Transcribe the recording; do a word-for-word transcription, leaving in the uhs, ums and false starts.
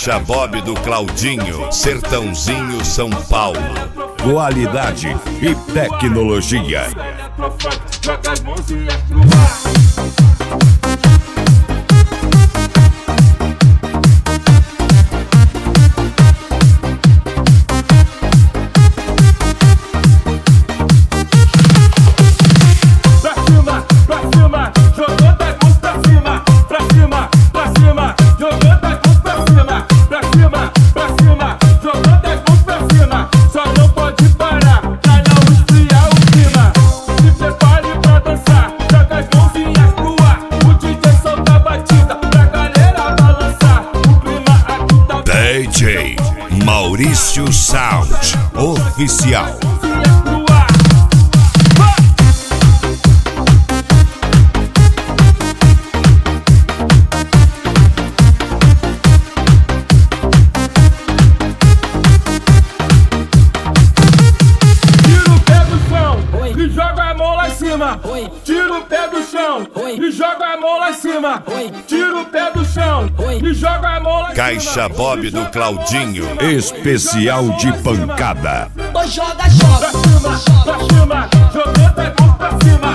Caixa Bob do Claudinho, Sertãozinho, São Paulo. Qualidade e tecnologia. Joga as mãozinhas pro ar. D J Maurício Sound Oficial. Tira o pé do chão e joga a mão lá em cima. Tira o pé do chão e joga a mão lá em cima. Caixa Bob do Claudinho, especial de pancada. Joga, joga, pra cima, pra cima, jogando a mão pra cima.